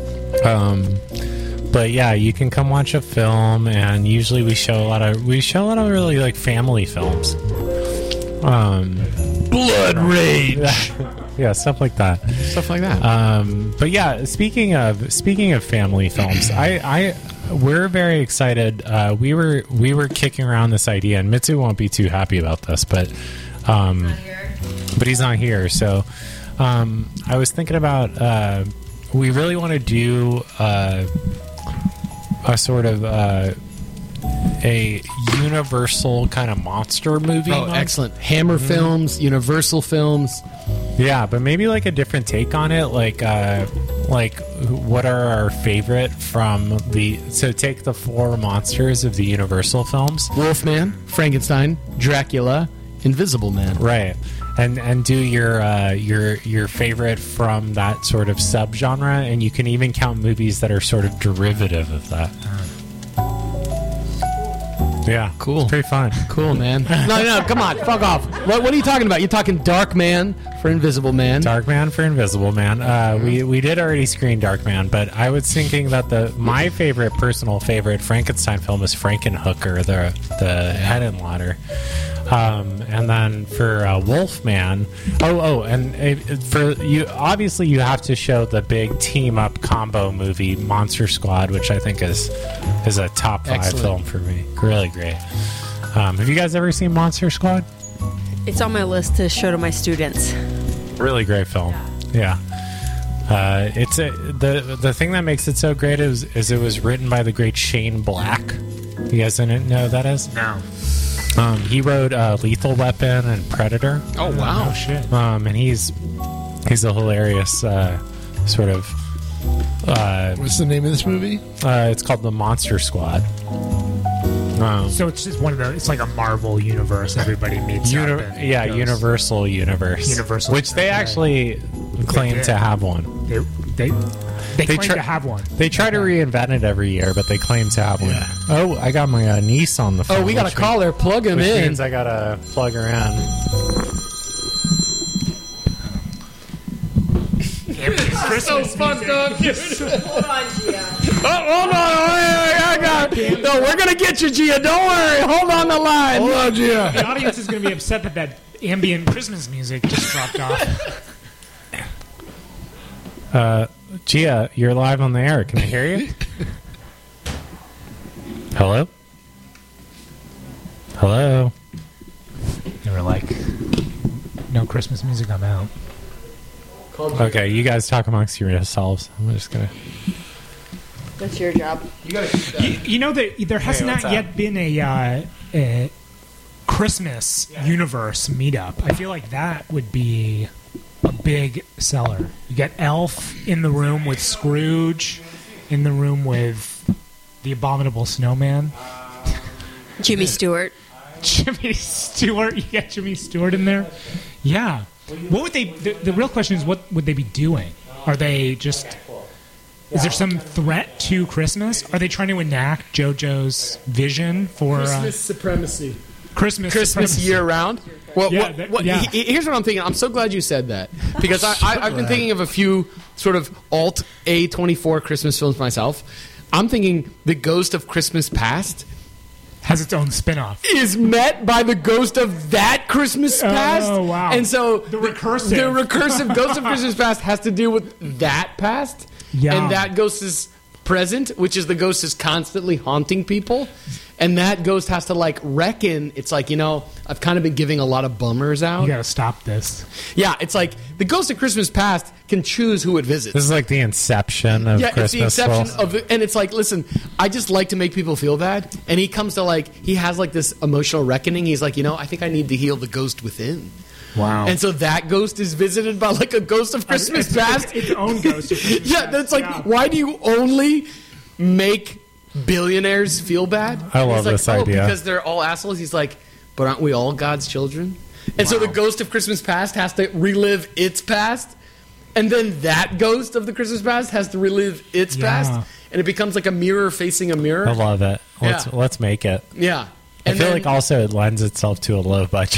But yeah, you can come watch a film, and usually we show a lot of really like family films. Blood Rage. Yeah, stuff like that. Stuff like that. But yeah, speaking of family films, we're very excited. We were kicking around this idea, and Mitsu won't be too happy about this, but he's not here. So I was thinking about we really want to do a sort of a Universal kind of monster movie. Oh, excellent. Hammer Films, Universal Films. Yeah, but maybe like a different take on it. Like what are our favorite from the... So take the 4 monsters of the Universal films. Wolfman, Frankenstein, Dracula, Invisible Man. Right. And do your favorite from that sort of subgenre, and you can even count movies that are sort of derivative of that. Yeah, cool. It's pretty fun. Cool, man. No, come on, fuck off. What are you talking about? You're talking Dark Man for Invisible Man. Dark Man for Invisible Man. We did already screen Dark Man, but I was thinking that my personal favorite Frankenstein film is Frankenhooker, the Henenlotter. And then for Wolfman, for you, obviously you have to show the big team up combo movie Monster Squad, which I think is a top 5 film for me. Really great. Have you guys ever seen Monster Squad? It's on my list to show to my students. Really great film. Yeah. It's the thing that makes it so great is it was written by the great Shane Black. You guys didn't know who that is? No. He wrote Lethal Weapon and Predator. Oh wow! Oh shit! And he's a hilarious sort of. What's the name of this movie? It's called The Monster Squad. So it's just one of the. It's like a Marvel universe. Everybody meets up. And goes. Universal universe. Universal, which they actually claim to have one. They claim to have one. They try to reinvent it every year, but they claim to have one. Oh, I got my niece on the phone. Oh, we got a caller. Plug him which in. means I gotta plug her in. Christmas so fucked up, dude. Hold on, Gia. Hold on. No, we're gonna get you, Gia. Don't worry. Hold on the line. Hold on, Gia. The audience is going to be upset that ambient Christmas music just dropped off. Gia, you're live on the air. Can I hear you? Hello? Hello? They were like, no Christmas music, I'm out. Okay, you guys talk amongst yourselves. I'm just gonna... That's your job. You know that there has not yet been a Christmas universe meetup. I feel like that would be a big seller. You get Elf in the room with Scrooge, in the room with the Abominable Snowman. Jimmy Stewart. Jimmy Stewart. You get Jimmy Stewart in there? Yeah. What would they... The real question is, what would they be doing? Are they just... Is there some threat to Christmas? Are they trying to enact JoJo's vision for... Christmas supremacy. Christmas supremacy. year round? Well, Yeah, here's what I'm thinking. I'm so glad you said that. Because I've been thinking of a few sort of alt A24 Christmas films myself. I'm thinking The Ghost of Christmas Past has its own spin-off. Is met by the ghost of that Christmas past. Oh, wow. And so The recursive Ghost of Christmas Past has to do with that past. Yeah. And that ghost is present, which is the ghost is constantly haunting people. And that ghost has to like reckon. It's like, I've kind of been giving a lot of bummers out. You got to stop this. Yeah, it's like the ghost of Christmas past can choose who it visits. This is like the inception of Christmas. It's the inception of it, and it's like, listen, I just like to make people feel bad. And he comes to he has like this emotional reckoning. He's like, I think I need to heal the ghost within. Wow. And so that ghost is visited by like a ghost of Christmas past. Its own ghost of Christmas Yeah, that's like, why do you only make billionaires feel bad? I love this idea. Because they're all assholes. He's like, but aren't we all God's children? And so the ghost of Christmas past has to relive its past, and then that ghost of the Christmas past has to relive its past, and it becomes like a mirror facing a mirror. I love it. Let's make it. Yeah. I feel like also it lends itself to a low budget.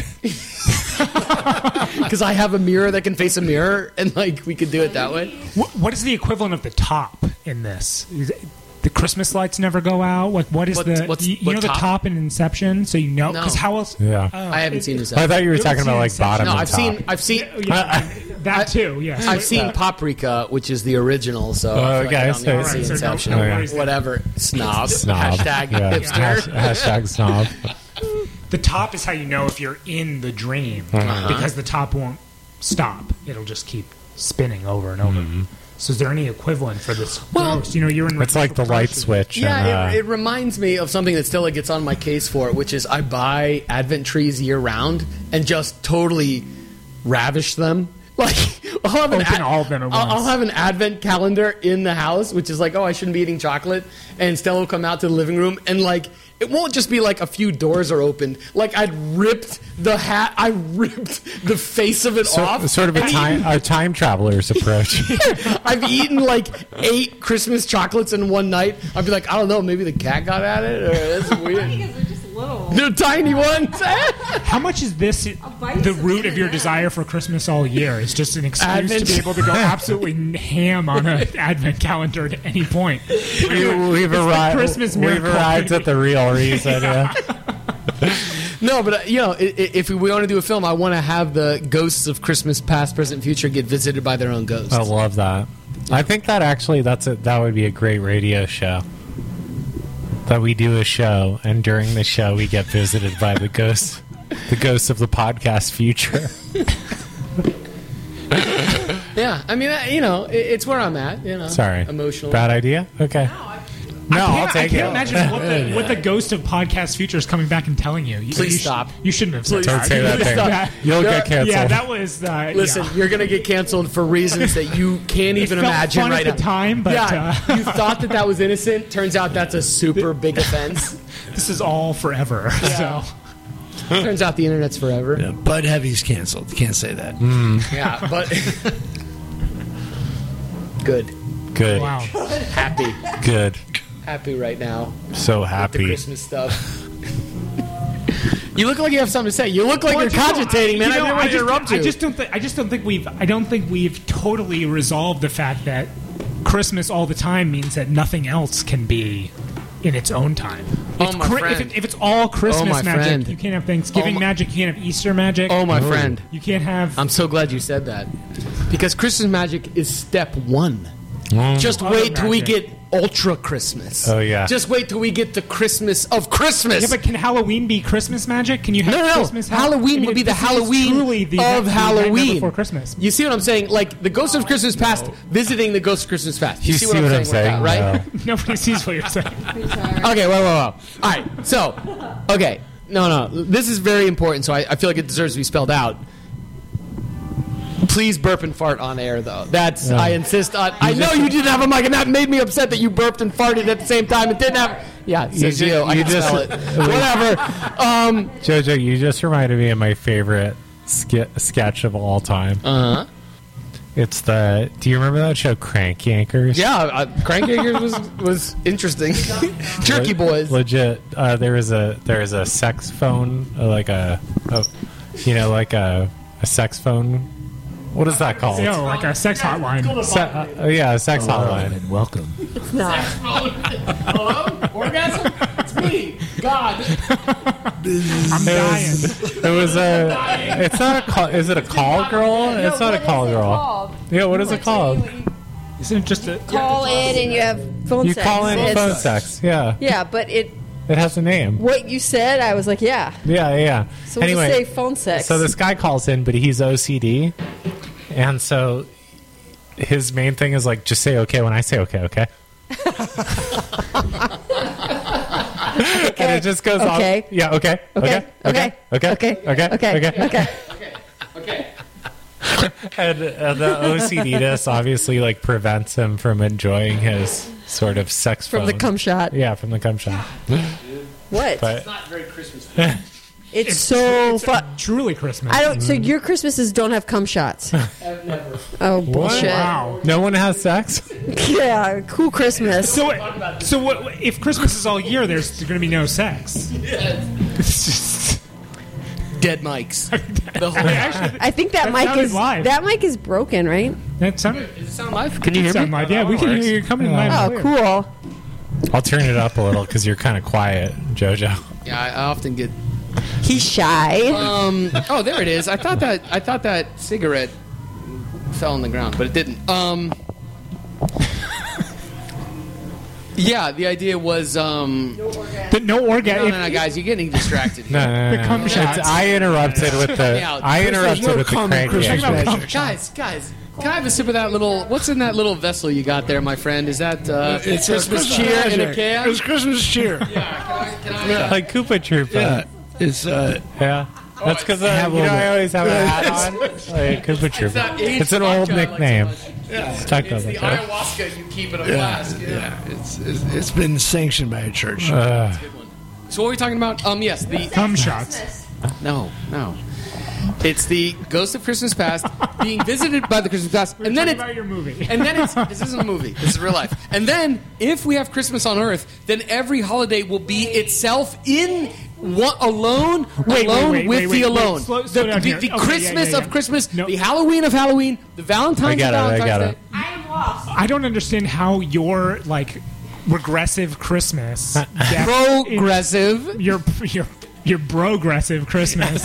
Because I have a mirror that can face a mirror, and we could do it that way. What is the equivalent of the top in this? The Christmas lights never go out. What is the top in Inception? So because how else? Yeah, I haven't seen this. I thought you were talking about bottom. No, and I've top. seen that too. Yes, I've seen Paprika, which is the original. So okay, I don't see Inception. Whatever, snob. Hashtag hipster. Hashtag snob. The top is how you know if you're in the dream because the top won't stop. It'll just keep spinning over and over. So is there any equivalent for this ghost? You're in. It's like the light switch. Yeah, it reminds me of something that Stella gets on my case for, which is I buy Advent trees year round and just totally ravish them. I'll have all of them at once. I'll have an Advent calendar in the house, which is I shouldn't be eating chocolate, and Stella will come out to the living room and it won't just be a few doors are opened. I'd ripped the hat, I ripped the face of it off. Sort of a time traveler's approach. I've eaten 8 Christmas chocolates in one night. I'd be like, I don't know, maybe the cat got at it, or that's weird. Because they're just little. They're tiny ones. How much is this the root of your desire for Christmas all year? It's just an excuse to be able to go absolutely ham on an Advent calendar at any point. We've arrived at the real reason. Yeah. No, but if we want to do a film, I want to have the ghosts of Christmas past, present, future get visited by their own ghosts. I love that. I think that actually that would be a great radio show. That we do a show, and during the show we get visited by the ghosts of the podcast future. Yeah, I mean, it's where I'm at. Sorry, emotionally. Bad idea. Okay. No, I'll take it. I can't imagine what the ghost of podcast future is coming back and telling you. Please stop. You shouldn't have said Don't say that thing. You'll get canceled. Yeah, that was. Listen, you're going to get canceled for reasons that you can't even imagine fun right at the time, but you thought that was innocent. Turns out that's a super big offense. This is all forever. Yeah. So. Turns out the internet's forever. Yeah, Bud Heavy's canceled. You can't say that. Yeah, but good. Wow. Happy. Good. Happy right now. So happy. With the Christmas stuff. You look like you have something to say. You look like you're cogitating, man. I didn't want to interrupt you. I don't think we've totally resolved the fact that Christmas all the time means that nothing else can be in its own time. If it's all Christmas magic, friend. you can't have Thanksgiving magic. You can't have Easter magic. Oh, my friend. You can't have. I'm so glad you said that, because Christmas magic is step 1. Just wait till we get Ultra Christmas. Oh, yeah. Just wait till we get the Christmas of Christmas. Yeah, but can Halloween be Christmas magic? Can you have Christmas? Halloween would be the Halloween of Halloween before Christmas. You see what I'm saying? Like the Ghost of Christmas Past visiting the Ghost of Christmas Past. You see what I'm saying? Right? No. Nobody sees what you're saying. Okay, whoa. All right, so, okay. No. This is very important, so I feel like it deserves to be spelled out. Please burp and fart on air, though. That's I insist on. I know you didn't have a mic, and that made me upset that you burped and farted at the same time and didn't have. Yeah, says you. I can spell it. Whatever. Jojo, you just reminded me of my favorite sketch of all time. It's the. Do you remember that show, Crank Yankers? Yeah, Crank Yankers was interesting. Jerky Boys. Legit. There is a sex phone, like a sex phone. What is that called? Like a sex hotline. A sex hotline. And welcome. It's not. Hello? Orgasm? It's me. God. I'm dying. It was a. It's not a call. Is it a call girl? It's not a call girl. Yeah, what is it called? Isn't it just a call in and you have phone You sex? call in phone sex. Yeah. Yeah, but It has a name. What you said, I was like, yeah. Yeah. So we'll anyway, just say phone sex. so this guy calls in, but he's OCD, and so his main thing is like, just say okay when I say okay, okay. And it just goes Okay. on. Yeah, okay. Okay. Okay. And the OCD-ness obviously like prevents him from enjoying his sort of sex From the phone. cum shot. Yeah, from the cum shot. What? But Not very Christmas. It's so fun. Truly Christmas. I don't. So your Christmases don't have cum shots? Never. Oh bullshit! Wow. no one has sex? Yeah, cool Christmas. So what, if Christmas is all year, there's going to be no sex. It's just Dead mics. The whole actually, I think that That mic sounded is live. that mic is broken, right? that sounded. Does it sound live? Can you hear me? Sound live. Yeah, we can hear you coming in live. Oh, cool. I'll turn it up a little because you're kind of quiet, JoJo. Yeah, I often get. He's shy. Oh, there it is. I thought that cigarette fell on the ground, but it didn't. Yeah, the idea was. But no No, orgasm. guys, you're getting distracted. No. The cum shots. I interrupted with the. Yeah, I interrupted with the cranky. Guys, can I have a sip of that little? What's in that little vessel you got there, my friend? Is that It's Christmas cheer in a can? It's Christmas cheer. Yeah, can I Like Koopa Troopa. Yeah, it's Yeah. That's because I always have a hat on. Like Koopa Troopa. that aged It's an old vodka I like so nickname. much. It's stuck It's with the it. ayahuasca you keep in a flask. yeah. It's been sanctioned by a church. So what were we talking about? Yes, the Cum shots. no. It's the Ghost of Christmas Past being visited by the Christmas Past, and then Talking it's about your movie. and then it's this isn't a movie. This is real life. And then if we have Christmas on Earth, then every holiday will be itself in one alone Wait, with the alone. Slow the down here. the Okay, Christmas yeah. of Christmas, No. the Halloween of Halloween, the Valentine's of Valentine's Day. I don't understand how your like regressive Christmas, Progressive. your progressive Christmas.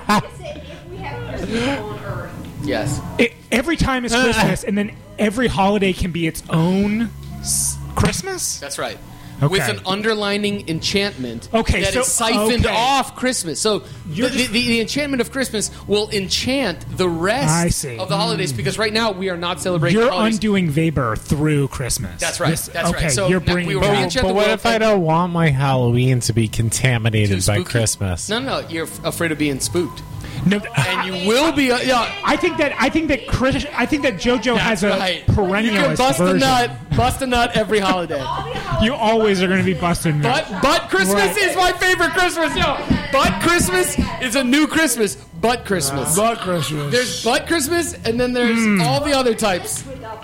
Yes. Every time is Christmas, and then every holiday can be its own Christmas. That's right. Okay. With an underlining enchantment Okay, that so- is siphoned okay. off Christmas. So the enchantment of Christmas will enchant the I rest see. of the holidays because right now we are not celebrating You're the holidays. undoing Weber through Christmas. That's right. That's okay, right. So you're now bringing. we back- re-enchant But the what world if I don't want my Halloween to be contaminated Too by spooky. Christmas? No, you're afraid of being spooked, No, and you will be. Yeah, I think that JoJo has a right. You perennial can bust version. bust a nut every holiday. You always are going to be busting. But Christmas Right. is my favorite Christmas. Yo, but Christmas is a new Christmas. But Christmas. But Christmas. There's but Christmas, and then there's all the other types.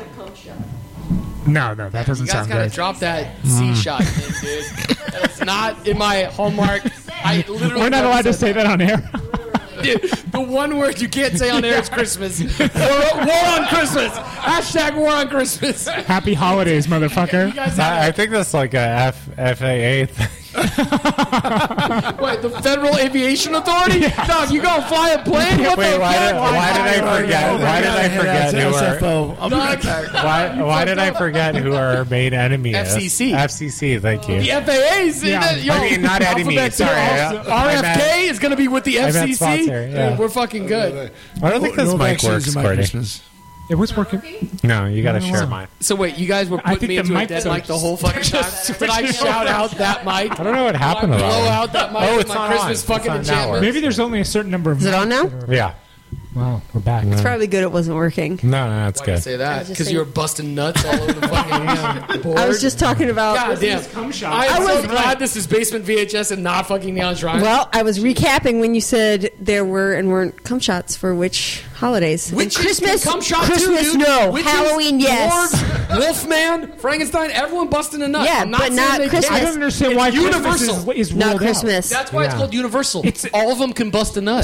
No, that doesn't You guys sound gotta good. drop that C shot, in, dude. That's not in my hallmark. I literally. We're not never allowed to said say that on air. Dude, the one word you can't say on air is Christmas. War on Christmas. Hashtag war on Christmas. Happy holidays, motherfucker. You guys have I think that's like a FAA thing. what, the Federal Aviation Authority? Dog, you gonna fly a plane? What Wait, the why did I forget? Why did I forget who our SFO. I'll be right back. why did I forget who our main enemy is? FCC. FCC, thank you. The FAA's. Yeah. Yo, I mean, not enemy, alphabet sorry, soup. I RFK is gonna be with the meant FCC. sponsor, yeah. Dude, we're fucking good. I don't think this No mic vaccines works, in my Courtney. Christmas. It was working. No, you got to share mine. So wait, you guys were I putting think me the into a mic dead was- mic the whole fucking time. Did I shout out that mic? I don't know what happened to Blow that. out that mic Oh, with it's my not Christmas on. fucking It's on now. enchantment. Maybe there's only a certain number of. Is it on now? Yeah. Wow, we're back. It's probably good it wasn't working. No, that's Why did I good. say I that? was just Because saying- you were busting nuts all over the fucking board. I was just talking about. God damn. cum shot. I am I so was- glad this is Basement VHS and not fucking Neon Shrine. Well, I was recapping when you said there were and weren't cum shots for which holidays. And Witches Christmas, can come shot Christmas, too, dude. no. Witches, Halloween, yes. Dwarves, Wolfman, Frankenstein, everyone busting a nut. Yeah, I'm not but saying not they Christmas. I can't. don't understand It's why universal. Christmas is Not ruled out. Christmas. That's why it's Yeah. called universal. It's- all of them can bust a nut.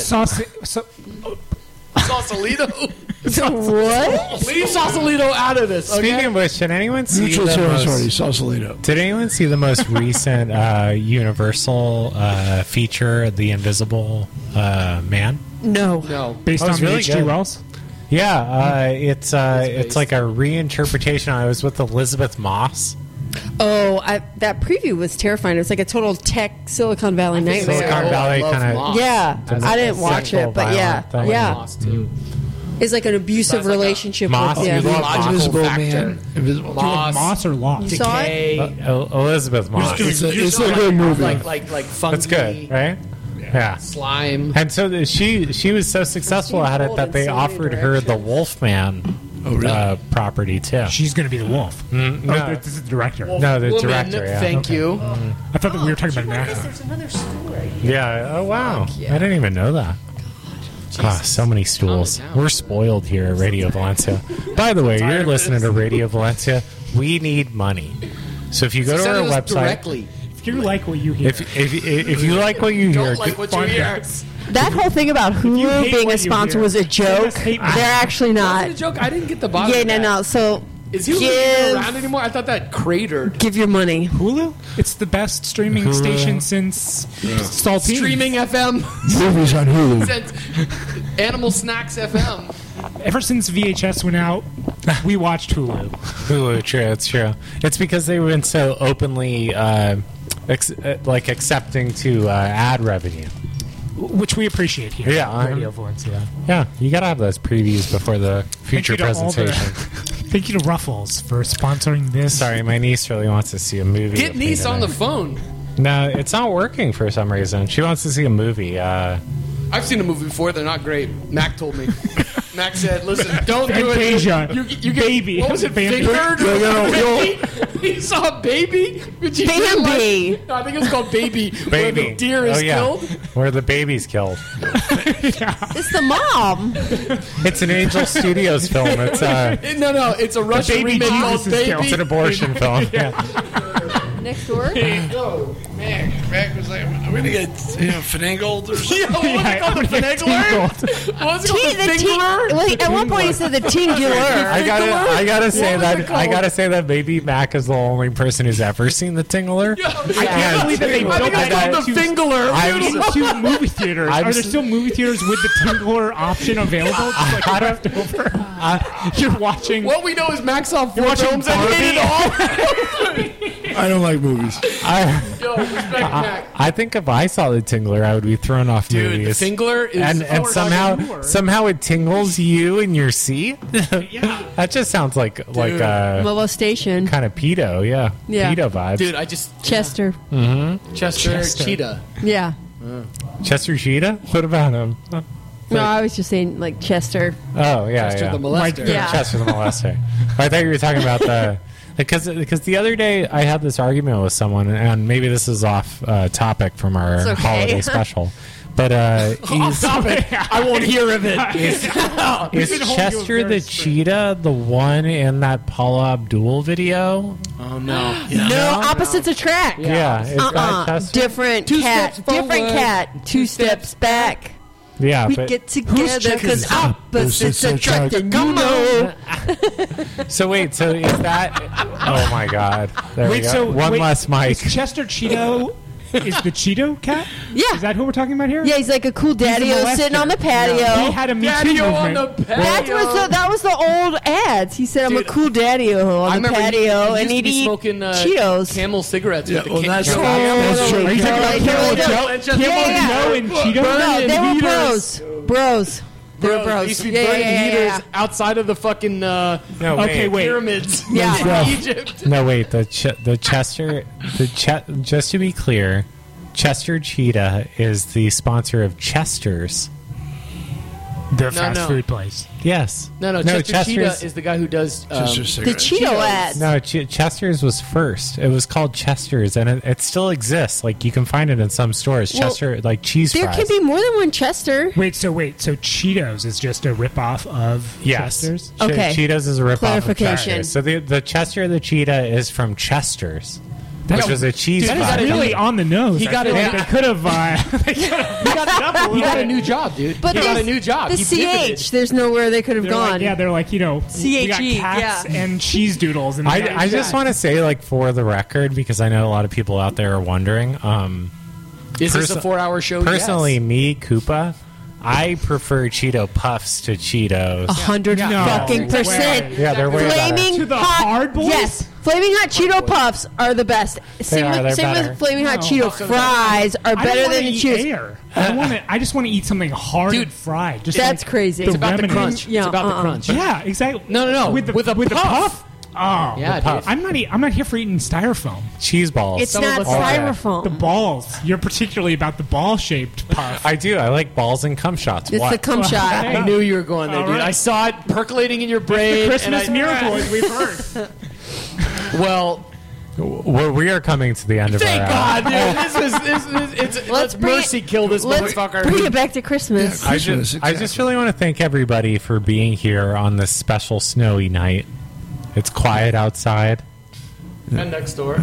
Sausalito. What? Leave Sausalito out of this. Okay? Speaking of which, did anyone see Neutral the territory, most, Sausalito. Did anyone see the most recent Universal feature, The Invisible Man? No. No. Based Oh, on it's really H.G. good. Wells. Yeah, it's based. like a reinterpretation. I was with Elizabeth Moss. That preview was terrifying. It was like a total tech Silicon Valley nightmare. Silicon Valley kind of. Yeah, I didn't watch it, but yeah, yeah. Lost too. It's like an abusive relationship. Moss, with, you love Invisible Factor. Man. Invisible. Moss or Lost? You saw it? Decay. Elizabeth Moss. It's a good movie. Like fungi. That's good, right? Yeah. Slime. And so she was so successful at it that they offered her the Wolfman property too. She's going to be the wolf. No. Oh, this is the director. No, the Woman, director. Yeah. Thank you. I thought that we were talking about that. There's another story. Yeah. Oh wow. I didn't even know that. So many stools. Calm down. We're spoiled here at Radio Valencia. By the way, you're listening to Radio Valencia. We need money. So if you go to Send our us website, directly. If you like what you hear, if you like what you hear, Don't like what you hear. That whole thing about you Hulu hate being what a you sponsor hear, was a joke. just hate me. They're actually Was not. it a joke? I didn't get the bottom Yeah, of that. no. So Is Hulu even around anymore? I thought that cratered. give your money. Hulu, it's the best streaming station since Saltine. Streaming FM. Movies on Hulu. Since Animal Snacks FM. Ever since VHS went out, we watched Hulu. Hulu, true, it's true. It's because they've been so openly accepting to ad revenue. Which we appreciate here. Yeah, at Radio Valencia. Yeah, you gotta have those previews before the future you to all the- presentation. Thank you to Ruffles for sponsoring this. Sorry, my niece really wants to see a movie. Get with me niece on the today. phone. No, it's not working for some reason. She wants to see a movie. I've seen a movie before. They're not great. Mac told me. Mac said, "Listen, don't do it. Fantasia. You get, Baby. What was it? Fantasia. Fingered? You saw Baby? But you didn't Bambi. no, I think it was called Baby. Where the Baby. deer is killed. Where the baby's killed. It's the mom. It's an Angel Studios film. It's No, it's a Russian Baby remake Jesus called is Baby. killed. it's an abortion film. Next door. No, Mac was like, I'm going to get finagled or something. Yeah, what was it called? The finagler? What was it called? The fingler? Well, at one point he said the tingular. I gotta say What was it that I called? gotta say that maybe Mac is the only person who's ever seen the Tingler. I can't believe that they I built think it's that called the to- fingler. to movie theaters. I'm Are there s- still movie theaters with the Tingler option available? Just like left over. You're watching. What we know is Mac saw 4 watching films and hated all. I don't like movies. Yo, respect Mac. I think if I saw the Tingler, I would be thrown off Dude, the movies. fingler is... and somehow it tingles you in your seat. That just sounds like Molestation. kind of pedo, yeah. Yeah. Pedo vibes. Dude, I just... Chester. Chester Cheetah. Yeah. Chester Cheetah? What about him? No, I was just saying like Chester. Oh yeah, Chester yeah. the molester. Yeah. Chester the molester. I thought you were talking about the because the other day I had this argument with someone, and maybe this is off topic from our It's okay. holiday special. But Stop it. I won't hear of it. is been holding you Chester very the straight. cheetah the one in that Paula Abdul video? Oh, no. No, opposites attract. Yeah, is that Chester? Different Two cat. steps forward, Different cat. Two steps back. Yeah, We but get together because opposites attract. And you know. so wait, so is that? Oh my God! There we Wait, go. so One wait, less mic. Is Chester Cheeto is the Cheeto cat? Yeah. Is that who we're talking about here? Yeah, he's like a cool daddy-o molester. sitting on the patio. He had a Me Too Daddy on movement. the That was the old ads. He said, "I'm a cool daddy-o I on the remember patio, he and used to he'd be eat smoking Cheetos." Camel cigarettes. Yeah, with the well, that's true. Are you talking about Camel Joe? Yeah, Camel yeah. Joe and Cheeto? No, they were heaters. bros. They were There bros. used to be Yeah, burning yeah, heaters yeah. outside of the fucking No, Okay, wait. pyramids Yeah. in Egypt. No, wait. The Chester. Just to be clear, Chester Cheetah is the sponsor of Chester's. The fast no. food place. Yes. No, Chester Cheetah is the guy who does... Just The cigarettes. Cheeto ads. No, Chester's was first. It was called Chester's, and it still exists. Like you can find it in some stores. Well, Chester, like cheese There fries. can be more than one Chester. So Cheetos is just a ripoff of Yes. Chester's? Okay. Cheetos is a ripoff of Clarification. Chester's. So the Chester the Cheetah is from Chester's, which was a cheese That fry. is really on the nose. He got I feel it. like they could have. He got a new job, dude. But he got a there's new job. The He pivoted. CH, there's nowhere they could have They're gone. like, yeah, they're like, we got CHE, cats yeah. and cheese doodles. And I just want to say, like, for the record, because I know a lot of people out there are wondering. Is this a Perso- 4-hour show? Personally, Yes. me, Koopa, I prefer Cheeto Puffs to Cheetos. 100 fucking percent. Yeah, they're way better. Flaming To the hot hard boys? Yes, flaming hot Cheeto Puffs are the best. Same are, they're better. with flaming hot Cheeto fries are I better don't than wanna the eat Cheetos. air. I just want to eat something hard and fried. Just That's like crazy. It's about the remnant. crunch. Yeah, It's about the crunch. Yeah, exactly. No. With the puff. Oh, Yeah, dude. I'm not here for eating styrofoam. Cheese balls. It's Some of not us are. styrofoam. The balls. You're particularly about the ball-shaped puff. I do. I like balls and cum shots. It's what? the cum shot. I knew you were going there, All dude. right. I saw it percolating in your brain. Christmas and miracle, as we've heard. Well, We are coming to the end of thank our God, dude. Let's bring mercy it- kill this Let's motherfucker. bring it back to Christmas. I just really want to thank everybody for being here on this special snowy night. It's quiet outside. And next door.